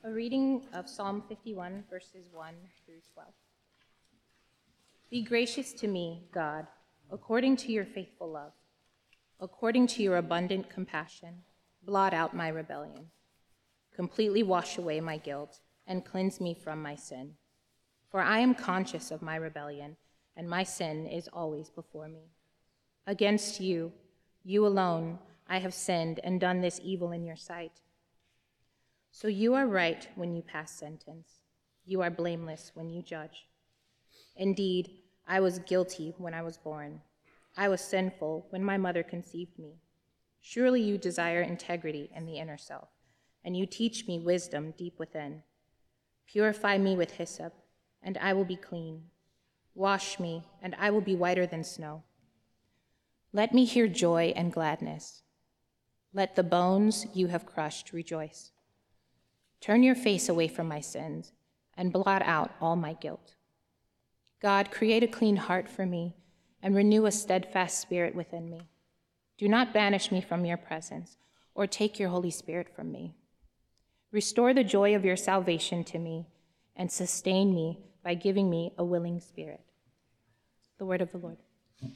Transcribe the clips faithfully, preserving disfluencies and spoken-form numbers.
A reading of Psalm fifty-one, verses one through twelve. Be gracious to me, God, according to your faithful love. According to your abundant compassion, blot out my rebellion. Completely wash away my guilt and cleanse me from my sin. For I am conscious of my rebellion, and my sin is always before me. Against you, you alone, I have sinned and done this evil in your sight. So you are right when you pass sentence. You are blameless when you judge. Indeed, I was guilty when I was born. I was sinful when my mother conceived me. Surely you desire integrity in the inner self, and you teach me wisdom deep within. Purify me with hyssop, and I will be clean. Wash me, and I will be whiter than snow. Let me hear joy and gladness. Let the bones you have crushed rejoice. Turn your face away from my sins and blot out all my guilt. God, create a clean heart for me and renew a steadfast spirit within me. Do not banish me from your presence or take your Holy Spirit from me. Restore the joy of your salvation to me and sustain me by giving me a willing spirit. The word of the Lord.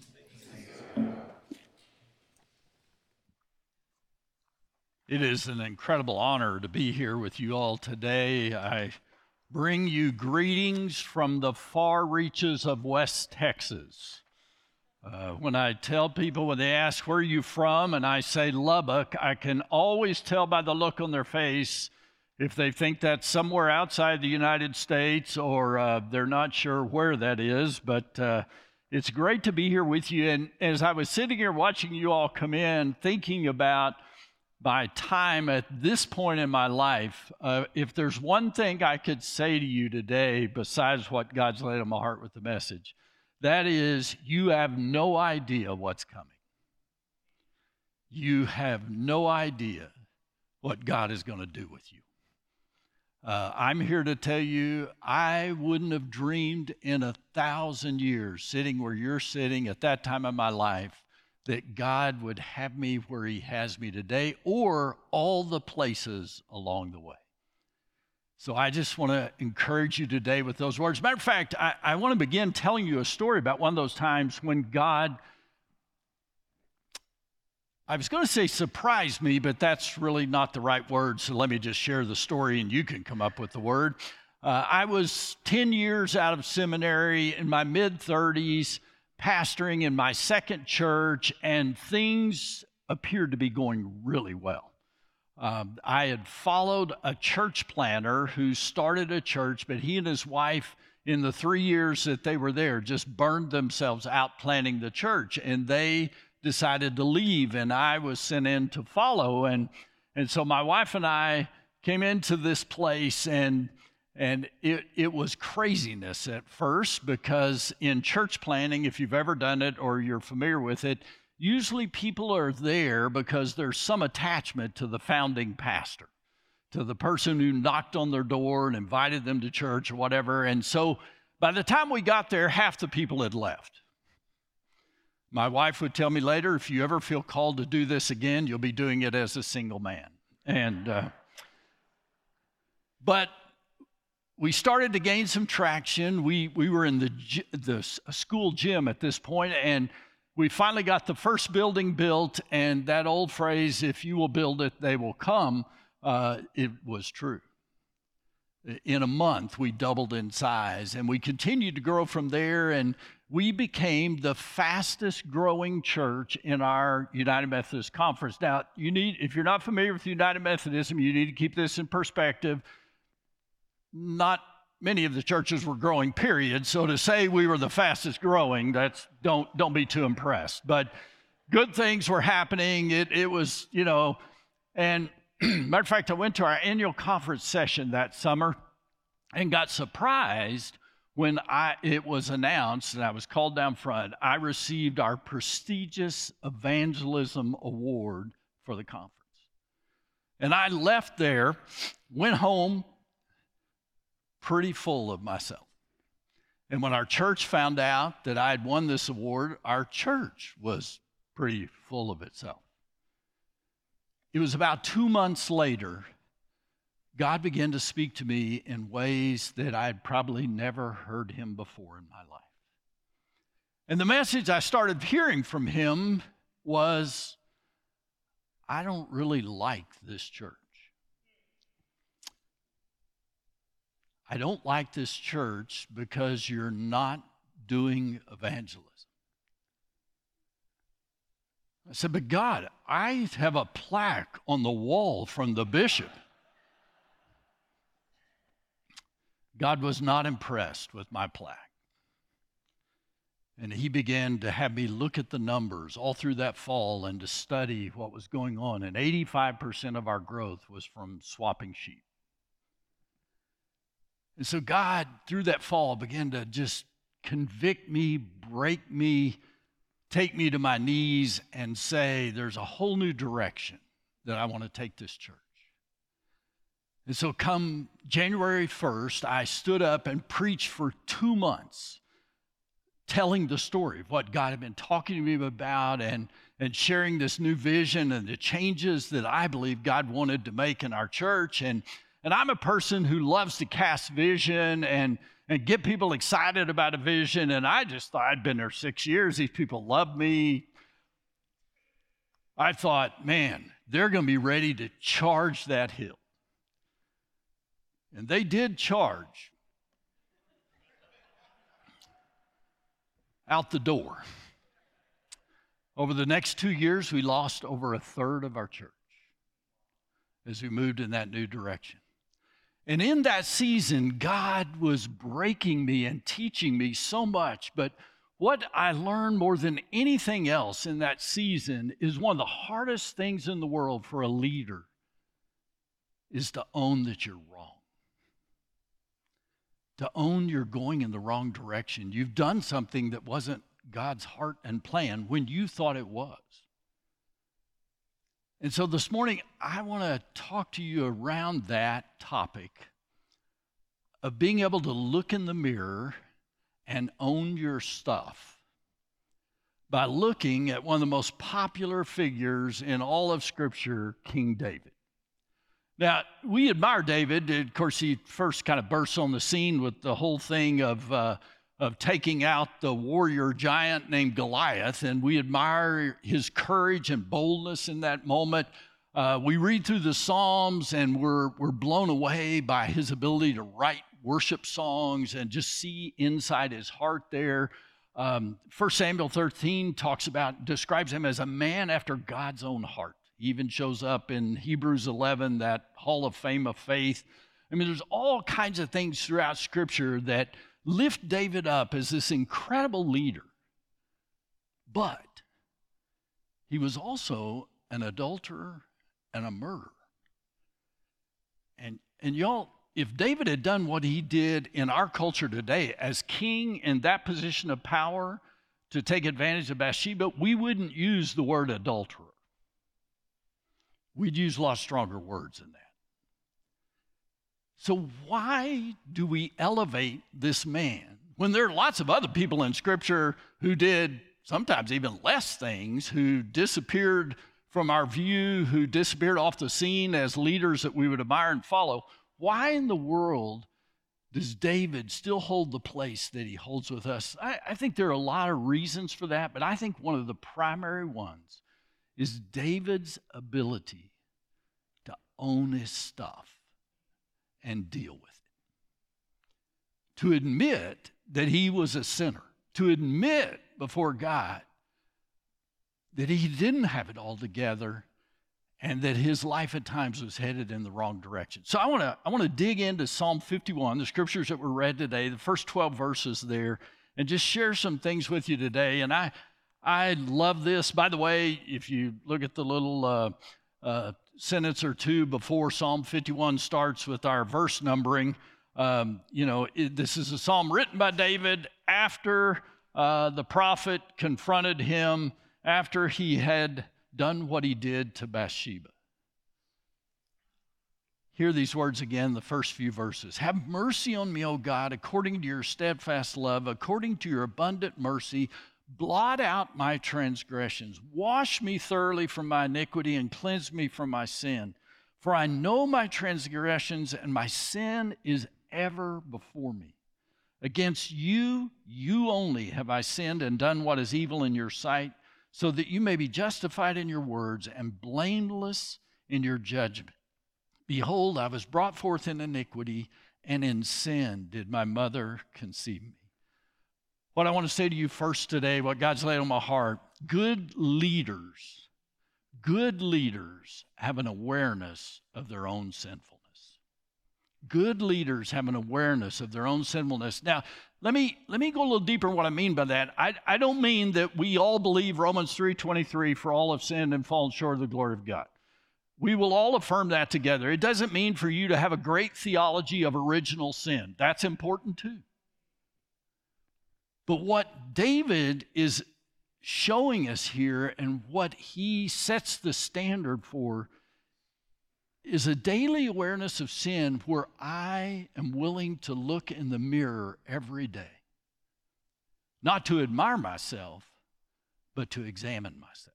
It is an incredible honor to be here with you all today. I bring you greetings from the far reaches of West Texas. Uh, when I tell people, when they ask, where are you from? And I say Lubbock, I can always tell by the look on their face if they think that's somewhere outside the United States or uh, they're not sure where that is. But uh, it's great to be here with you. And as I was sitting here watching you all come in, thinking about my time at this point in my life, uh, if there's one thing I could say to you today besides what God's laid on my heart with the message, that is, you have no idea what's coming. You have no idea what God is going to do with you. Uh, I'm here to tell you, I wouldn't have dreamed in a thousand years, sitting where you're sitting at that time of my life, that God would have me where he has me today or all the places along the way. So I just want to encourage you today with those words. Matter of fact, I, I want to begin telling you a story about one of those times when God, I was going to say surprised me, but that's really not the right word. So let me just share the story and you can come up with the word. Uh, I was ten years out of seminary, in my mid thirties, pastoring in my second church, and things appeared to be going really well. Um, I had followed a church planter who started a church, but he and his wife, in the three years that they were there, just burned themselves out planning the church, and they decided to leave, and I was sent in to follow. And, and so my wife and I came into this place, and And it, it was craziness at first, because in church planning, if you've ever done it or you're familiar with it, usually people are there because there's some attachment to the founding pastor, to the person who knocked on their door and invited them to church or whatever. And so by the time we got there, half the people had left. My wife would tell me later, if you ever feel called to do this again, you'll be doing it as a single man. And uh, but we started to gain some traction. We we were in the the school gym at this point, and we finally got the first building built. And that old phrase, "If you will build it, they will come," uh, it was true. In a month, we doubled in size, and we continued to grow from there. And we became the fastest growing church in our United Methodist Conference. Now, you need, if you're not familiar with United Methodism, you need to keep this in perspective. Not many of the churches were growing, period. So to say we were the fastest growing, that's don't don't be too impressed. But good things were happening. It it was, you know, and matter of fact, I went to our annual conference session that summer and got surprised when I it was announced and I was called down front. I received our prestigious evangelism award for the conference. And I left there, went home, pretty full of myself. And when our church found out that I had won this award, our church was pretty full of itself. It was about two months later God began to speak to me in ways that I'd probably never heard him before in my life. And the message I started hearing from him was, I don't really like this church. I don't like this church because you're not doing evangelism. I said, but God, I have a plaque on the wall from the bishop. God was not impressed with my plaque. And he began to have me look at the numbers all through that fall and to study what was going on. And eighty-five percent of our growth was from swapping sheep. And so God, through that fall, began to just convict me, break me, take me to my knees and say, there's a whole new direction that I want to take this church. And so come January first, I stood up and preached for two months, telling the story of what God had been talking to me about and, and sharing this new vision and the changes that I believe God wanted to make in our church. And, and I'm a person who loves to cast vision and, and get people excited about a vision. And I just thought, I'd been there six years. These people love me. I thought, man, they're going to be ready to charge that hill. And they did charge out the door. Over the next two years, we lost over a third of our church as we moved in that new direction. And in that season, God was breaking me and teaching me so much. But what I learned more than anything else in that season is one of the hardest things in the world for a leader is to own that you're wrong. To own you're going in the wrong direction. You've done something that wasn't God's heart and plan when you thought it was. And so this morning, I want to talk to you around that topic of being able to look in the mirror and own your stuff by looking at one of the most popular figures in all of Scripture, King David. Now, we admire David. Of course, he first kind of bursts on the scene with the whole thing of, uh, of taking out the warrior giant named Goliath, and we admire his courage and boldness in that moment. Uh, we read through the Psalms, and we're, we're blown away by his ability to write worship songs and just see inside his heart there. Um, First Samuel thirteen talks about, describes him as a man after God's own heart. He even shows up in Hebrews eleven, that hall of fame of faith. I mean, there's all kinds of things throughout Scripture that lift David up as this incredible leader. But he was also an adulterer and a murderer. And, and y'all, if David had done what he did in our culture today as king in that position of power to take advantage of Bathsheba, we wouldn't use the word adulterer. We'd use a lot stronger words than that. So why do we elevate this man when there are lots of other people in Scripture who did sometimes even less things, who disappeared from our view, who disappeared off the scene as leaders that we would admire and follow? Why in the world does David still hold the place that he holds with us? I, I think there are a lot of reasons for that, but I think one of the primary ones is David's ability to own his stuff and deal with it. To admit that he was a sinner, to admit before God that he didn't have it all together and that his life at times was headed in the wrong direction. So I want to I want to dig into Psalm fifty-one, the scriptures that were read today, the first twelve verses there, and just share some things with you today. And I I love this. By the way, if you look at the little uh, uh, sentence or two before Psalm fifty-one starts with our verse numbering, um, you know, it, this is a psalm written by David after uh, the prophet confronted him, after he had done what he did to Bathsheba. Hear these words again, the first few verses. Have mercy on me, O God, according to your steadfast love, according to your abundant mercy. Blot out my transgressions. Wash me thoroughly from my iniquity and cleanse me from my sin. For I know my transgressions, and my sin is ever before me. Against you, you only have I sinned and done what is evil in your sight, so that you may be justified in your words and blameless in your judgment. Behold, I was brought forth in iniquity, and in sin did my mother conceive me. What I want to say to you first today, what God's laid on my heart, good leaders, good leaders have an awareness of their own sinfulness. Good leaders have an awareness of their own sinfulness. Now, let me let me go a little deeper in what I mean by that. I, I don't mean that we all believe Romans three twenty-three, for all have sinned and fallen short of the glory of God. We will all affirm that together. It doesn't mean for you to have a great theology of original sin. That's important too. But what David is showing us here and what he sets the standard for is a daily awareness of sin where I am willing to look in the mirror every day. Not to admire myself, but to examine myself.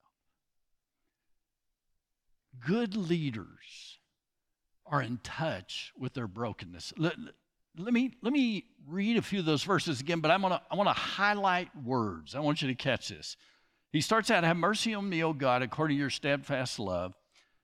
Good leaders are in touch with their brokenness. Let, let, me, let me read a few of those verses again, but I'm gonna, I want to highlight words. I want you to catch this. He starts out, have mercy on me, O God, according to your steadfast love.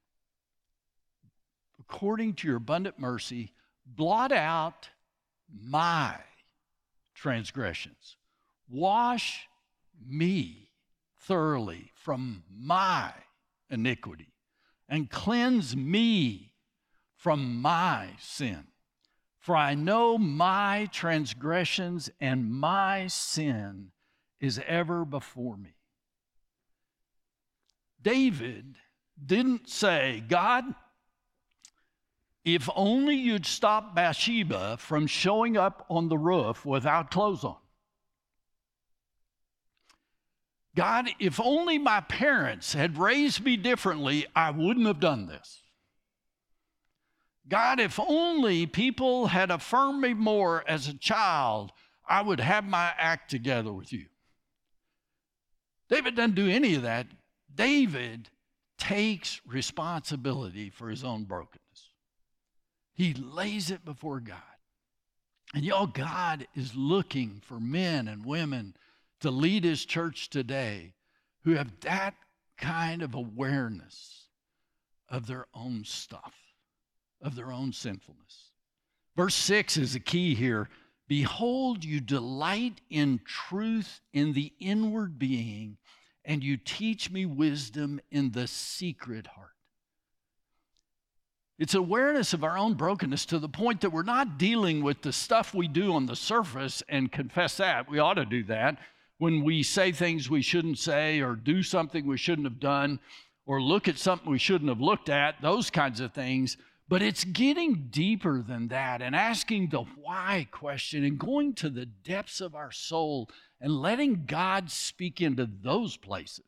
According to your abundant mercy, blot out my transgressions. Wash me thoroughly from my iniquity and cleanse me from my sin. For I know my transgressions and my sin is ever before me. David didn't say, God, if only you'd stop Bathsheba from showing up on the roof without clothes on. God, if only my parents had raised me differently, I wouldn't have done this. God, if only people had affirmed me more as a child, I would have my act together with you. David doesn't do any of that. David takes responsibility for his own brokenness. He lays it before God. And y'all, God is looking for men and women to lead his church today who have that kind of awareness of their own stuff, of their own sinfulness. Verse six is the key here. Behold, you delight in truth in the inward being, and you teach me wisdom in the secret heart. It's awareness of our own brokenness to the point that we're not dealing with the stuff we do on the surface and confess that. We ought to do that when we say things we shouldn't say or do something we shouldn't have done or look at something we shouldn't have looked at, those kinds of things. But it's getting deeper than that and asking the why question and going to the depths of our soul and letting God speak into those places.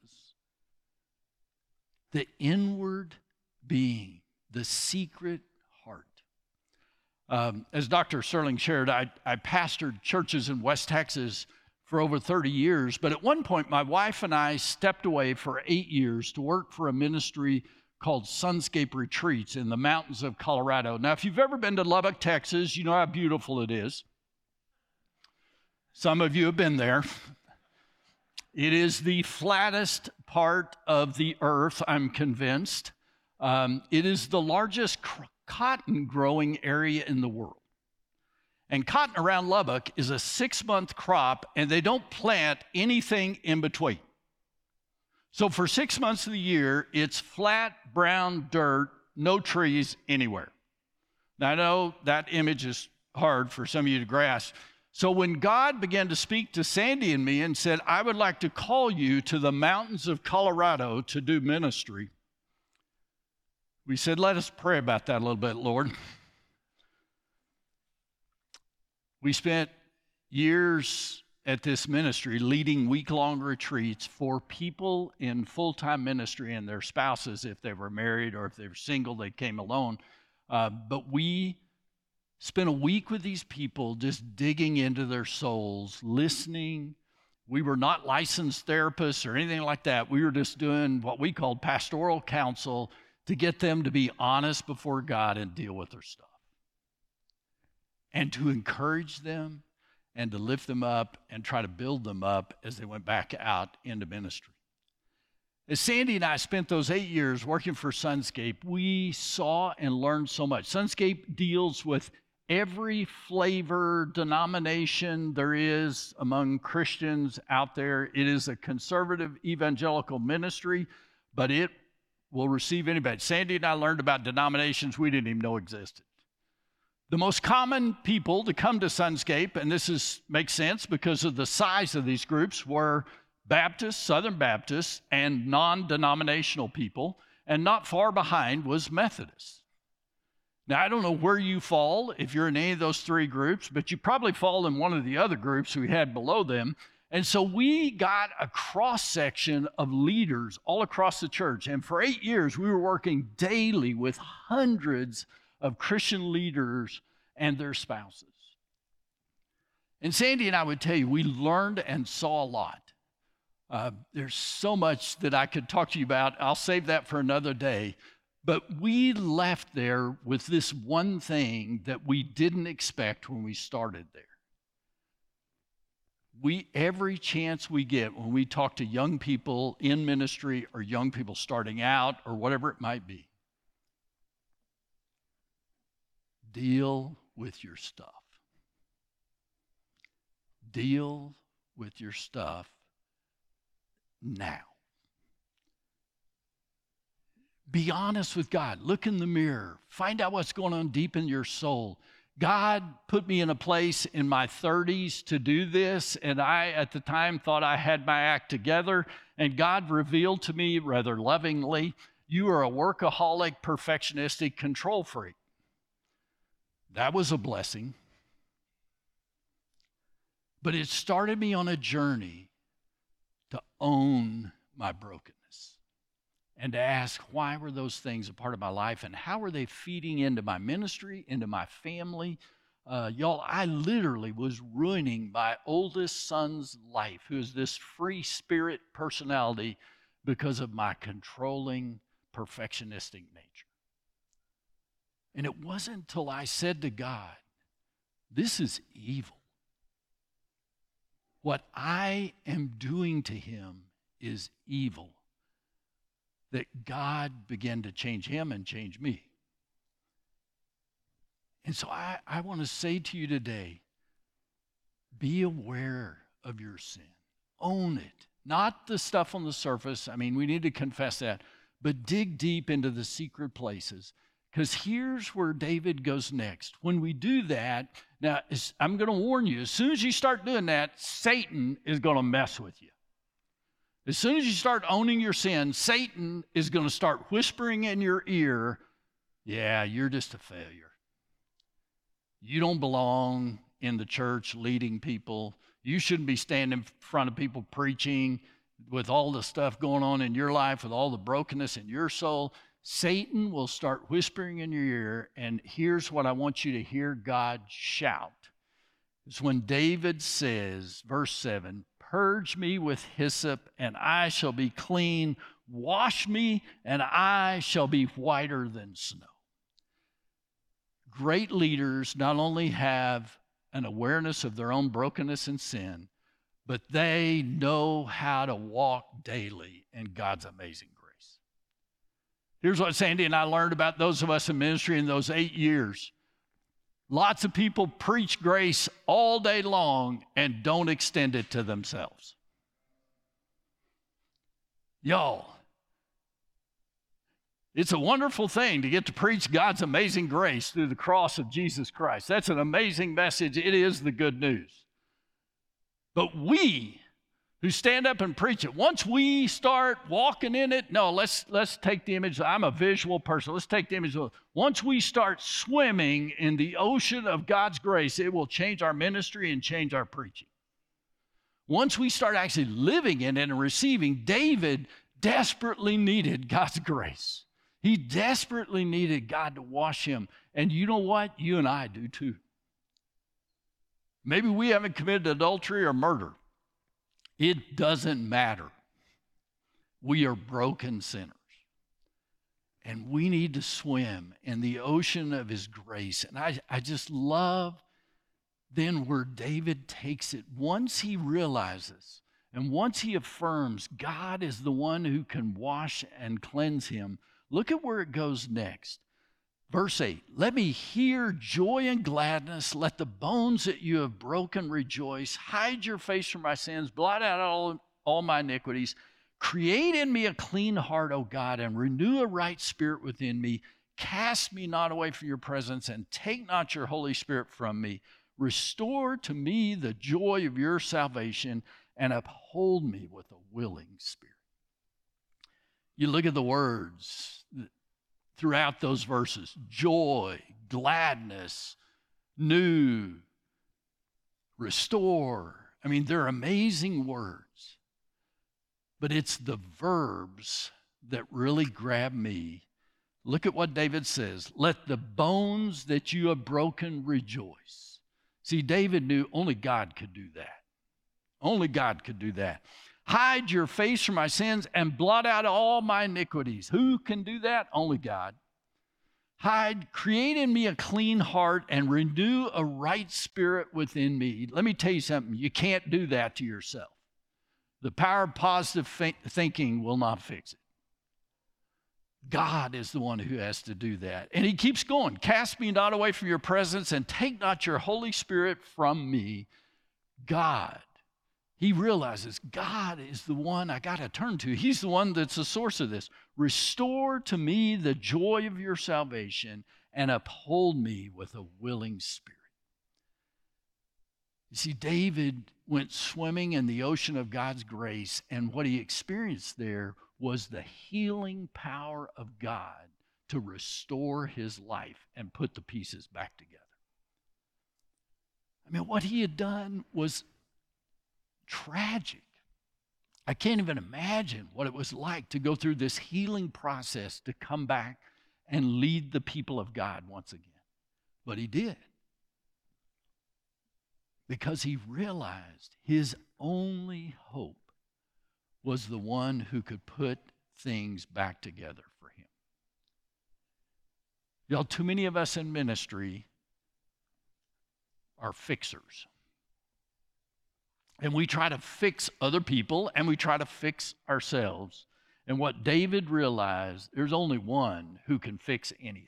The inward being, the secret heart. Um, as Doctor Serling shared, I, I pastored churches in West Texas for over thirty years, but at one point my wife and I stepped away for eight years to work for a ministry called Sunscape Retreats in the mountains of Colorado. Now, if you've ever been to Lubbock, Texas, you know how beautiful it is. Some of you have been there. It is the flattest part of the earth, I'm convinced. Um, it is the largest cr- cotton growing area in the world. And cotton around Lubbock is a six-month crop, and they don't plant anything in between. So for six months of the year, it's flat, brown dirt, no trees anywhere. Now, I know that image is hard for some of you to grasp. So when God began to speak to Sandy and me and said, I would like to call you to the mountains of Colorado to do ministry, we said, let us pray about that a little bit, Lord. We spent years at this ministry leading week-long retreats for people in full-time ministry and their spouses, if they were married or if they were single, they came alone. Uh, but we spent a week with these people just digging into their souls, listening. We were not licensed therapists or anything like that. We were just doing what we called pastoral counsel, to get them to be honest before God and deal with their stuff, and to encourage them and to lift them up and try to build them up as they went back out into ministry. As Sandy and I spent those eight years working for Sunscape, we saw and learned so much. Sunscape deals with every flavor, denomination there is among Christians out there. It is a conservative evangelical ministry, but it will receive anybody. Sandy and I learned about denominations we didn't even know existed. The most common people to come to Sunscape, and this is makes sense because of the size of these groups, were Baptists, Southern Baptists, and non-denominational people, and not far behind was Methodists. Now, I don't know where you fall, if you're in any of those three groups, but you probably fall in one of the other groups we had below them. And so we got a cross-section of leaders all across the church. And for eight years, we were working daily with hundreds of Christian leaders and their spouses. And Sandy and I would tell you, we learned and saw a lot. Uh, there's so much that I could talk to you about. I'll save that for another day. But we left there with this one thing that we didn't expect when we started there. We, every chance we get when we talk to young people in ministry or young people starting out or whatever it might be, deal with your stuff. Deal with your stuff now. Be honest with God. Look in the mirror. Find out what's going on deep in your soul. God put me in a place in my thirties to do this, and I, at the time, thought I had my act together, and God revealed to me rather lovingly, you are a workaholic, perfectionistic control freak. That was a blessing. But it started me on a journey to own my brokenness and to ask, why were those things a part of my life, and how were they feeding into my ministry, into my family? Uh, y'all, I literally was ruining my oldest son's life, who is this free spirit personality, because of my controlling, perfectionistic nature. And it wasn't until I said to God, this is evil. What I am doing to him is evil, that God began to change him and change me. And so I, I want to say to you today, be aware of your sin. Own it. Not the stuff on the surface. I mean, we need to confess that. But dig deep into the secret places. Because here's where David goes next. When we do that, now I'm going to warn you, as soon as you start doing that, Satan is going to mess with you. As soon as you start owning your sin, Satan is going to start whispering in your ear, yeah, you're just a failure. You don't belong in the church leading people. You shouldn't be standing in front of people preaching with all the stuff going on in your life, with all the brokenness in your soul. Satan will start whispering in your ear, and here's what I want you to hear God shout. It's when David says, verse seven, purge me with hyssop, and I shall be clean. Wash me, and I shall be whiter than snow. Great leaders not only have an awareness of their own brokenness and sin, but they know how to walk daily in God's amazing grace. Here's what Sandy and I learned about those of us in ministry in those eight years. Lots of people preach grace all day long and don't extend it to themselves. Y'all, it's a wonderful thing to get to preach God's amazing grace through the cross of Jesus Christ. That's an amazing message. It is the good news. But we who stand up and preach it, once we start walking in it, no, let's let's take the image. I'm a visual person. Let's take the image. Once we start swimming in the ocean of God's grace, it will change our ministry and change our preaching. Once we start actually living in it and receiving, David desperately needed God's grace. He desperately needed God to wash him. And you know what? You and I do too. Maybe we haven't committed adultery or murder. It doesn't matter. We are broken sinners. And we need to swim in the ocean of his grace. And I, I just love then where David takes it. Once he realizes and once he affirms God is the one who can wash and cleanse him, look at where it goes next. Verse eight, let me hear joy and gladness. Let the bones that you have broken rejoice. Hide your face from my sins. Blot out all, all my iniquities. Create in me a clean heart, O God, and renew a right spirit within me. Cast me not away from your presence, and take not your Holy Spirit from me. Restore to me the joy of your salvation, and uphold me with a willing spirit. You look at the words throughout those verses: joy, gladness, new, restore. I mean, they're amazing words. But it's the verbs that really grab me. Look at what David says. Let the bones that you have broken rejoice. See, David knew only God could do that. Only God could do that. Hide your face from my sins and blot out all my iniquities. Who can do that? Only God. Hide, create in me a clean heart and renew a right spirit within me. Let me tell you something. You can't do that to yourself. The power of positive thinking will not fix it. God is the one who has to do that. And he keeps going. Cast me not away from your presence and take not your Holy Spirit from me. God. He realizes God is the one I got to turn to. He's the one that's the source of this. Restore to me the joy of your salvation and uphold me with a willing spirit. You see, David went swimming in the ocean of God's grace, and what he experienced there was the healing power of God to restore his life and put the pieces back together. I mean, what he had done was tragic. I can't even imagine what it was like to go through this healing process to come back and lead the people of God once again. But he did. Because he realized his only hope was the one who could put things back together for him. You know, too many of us in ministry are fixers. And we try to fix other people, and we try to fix ourselves. And what David realized, there's only one who can fix anything.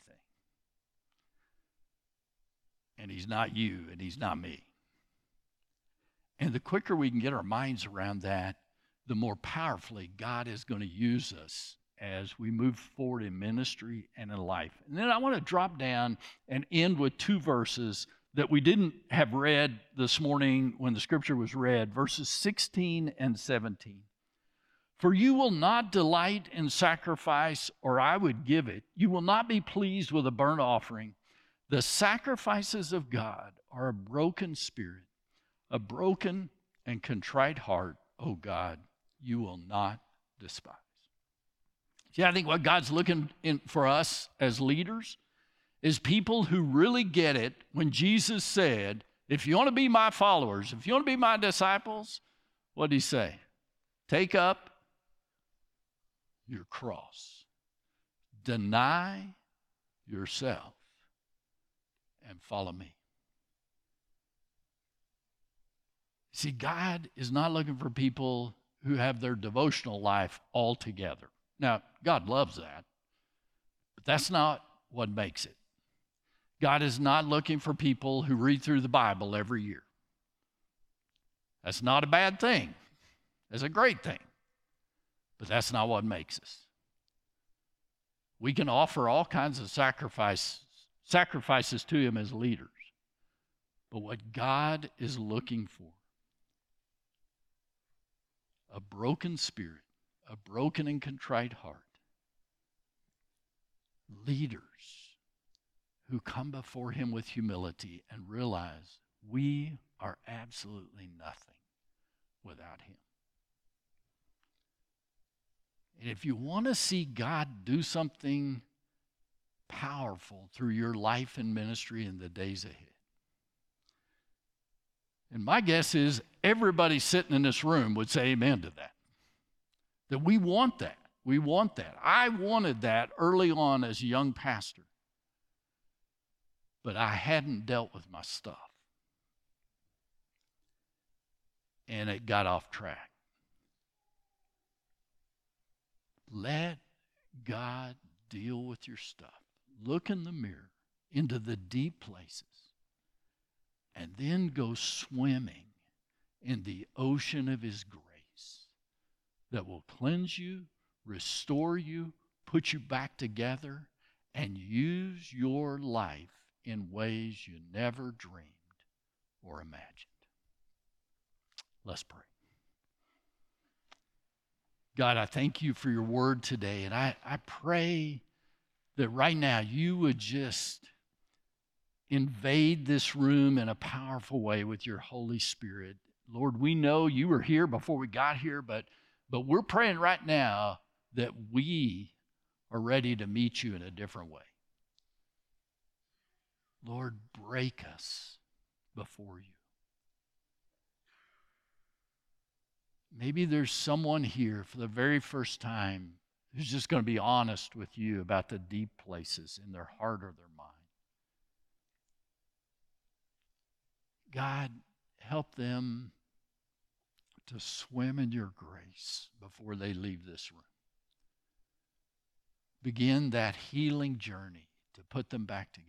And he's not you, and he's not me. And the quicker we can get our minds around that, the more powerfully God is going to use us as we move forward in ministry and in life. And then I want to drop down and end with two verses that we didn't have read this morning when the scripture was read, verses sixteen and seventeen. For you will not delight in sacrifice, or I would give it. You will not be pleased with a burnt offering. The sacrifices of God are a broken spirit, a broken and contrite heart, O God, you will not despise. See, I think what God's looking in for us as leaders is people who really get it when Jesus said, if you want to be my followers, if you want to be my disciples, what did he say? Take up your cross. Deny yourself and follow me. See, God is not looking for people who have their devotional life all together. Now, God loves that, but that's not what makes it. God is not looking for people who read through the Bible every year. That's not a bad thing. That's a great thing. But that's not what makes us. We can offer all kinds of sacrifice, sacrifices to him as leaders. But what God is looking for, a broken spirit, a broken and contrite heart, leaders who come before him with humility and realize we are absolutely nothing without him. And if you want to see God do something powerful through your life and ministry in the days ahead, and my guess is everybody sitting in this room would say amen to that. That we want that. We want that. I wanted that early on as a young pastor, but I hadn't dealt with my stuff. And it got off track. Let God deal with your stuff. Look in the mirror, into the deep places, and then go swimming in the ocean of His grace that will cleanse you, restore you, put you back together, and use your life in ways you never dreamed or imagined. Let's pray. God, I thank you for your word today, and I, I pray that right now you would just invade this room in a powerful way with your Holy Spirit. Lord, we know you were here before we got here, but, but we're praying right now that we are ready to meet you in a different way. Lord, break us before you. Maybe there's someone here for the very first time who's just going to be honest with you about the deep places in their heart or their mind. God, help them to swim in your grace before they leave this room. Begin that healing journey to put them back together.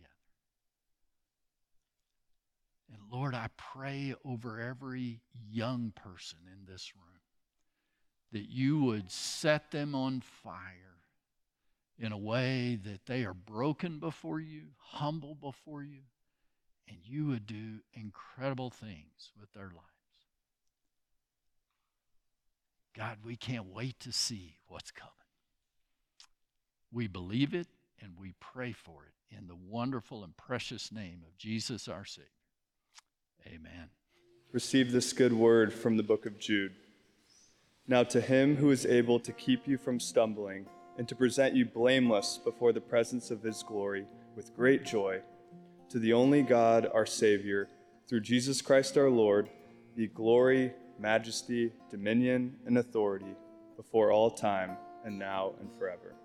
And Lord, I pray over every young person in this room that you would set them on fire in a way that they are broken before you, humble before you, and you would do incredible things with their lives. God, we can't wait to see what's coming. We believe it and we pray for it in the wonderful and precious name of Jesus our Savior. Amen. Receive this good word from the book of Jude. Now to him who is able to keep you from stumbling and to present you blameless before the presence of his glory with great joy, to the only God, our Savior, through Jesus Christ our Lord, be glory, majesty, dominion, and authority before all time and now and forever.